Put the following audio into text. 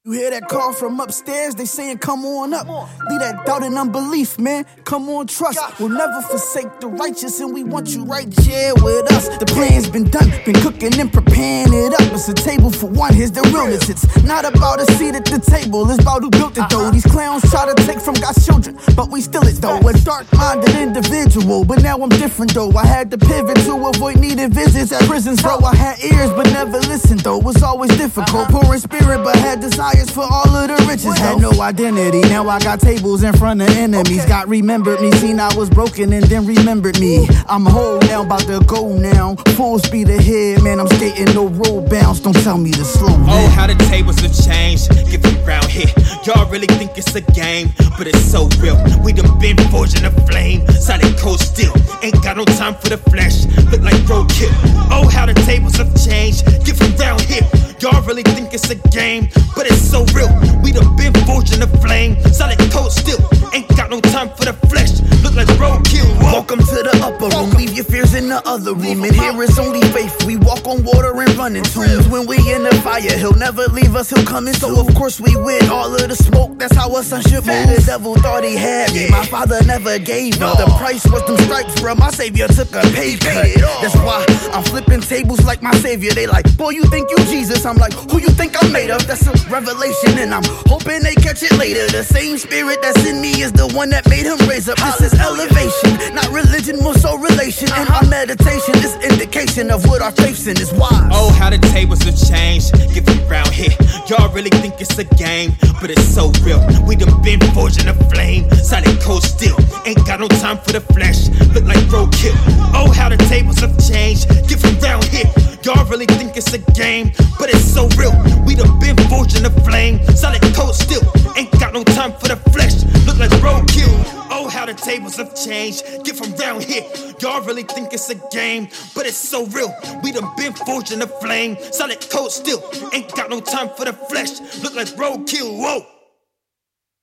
You hear that call from upstairs, they saying come on up. Leave that doubt and unbelief, man, come on trust. We'll never forsake the righteous and we want you right here with us. The plan's been done, been cooking and preparing it up. It's a table for one, here's the realness. It's not about a seat at the table, it's about who built it though. These clowns try to take from God's children, but we still it though. A dark-minded individual, but now I'm different though. I had to pivot to avoid needing visits at prisons, bro. I had ears but never listened though. Was always difficult, poor in spirit but had desires for all of the riches. Had no identity, now I got tables in front of enemies. God remembered me, seen I was broken and then remembered me. I'm whole now, about to go now. Full speed ahead, man, I'm skating no roll bounce. Don't tell me to slow down. Oh, how the tables have changed, get from round here. Y'all really think it's a game, but it's so real. We done been forging the flame, solid cold steel. Ain't got no time for the flesh, look like roadkill. Oh, how the tables have changed, get from round here. Y'all really think it's a game, but it's so real. We done been forging the flame, solid cold steel. Ain't got no time for the flesh, look like roadkill. Welcome to the upper room, leave your fears in the other room. And here is only faith, we walk on water and run in tombs. When we in the fire, he'll never leave us, he'll come in. So of course we with all of the smoke, that's how a son should move. The devil thought he had me, my father never gave up. The price was them stripes, bro, my savior took a pay cut. That's why I'm flipping tables like my savior. They like, boy, you think you Jesus? I'm like, who you think I'm made of? That's a revelation and I'm hoping they catch it later. The same spirit that's in me is the one that made him raise up. This is elevation, not religion, more so relation. And our meditation is indication of what our faith's in is wise. Oh, how the tables have changed, get from round here. Y'all really think it's a game, but it's so real. We done been forging the flame, solid cold steel. Ain't got no time for the flesh, look like roadkill. Oh, how the tables have changed, get from round here. Y'all really think it's a game, but it's so real. We done been forging the flame, solid cold steel. Ain't got no time for the flesh, look like roadkill. Oh, how the tables have changed, get from round here. Y'all really think it's a game, but it's so real. We done been forging the flame, solid cold steel. Ain't got no time for the flesh, look like roadkill. Whoa.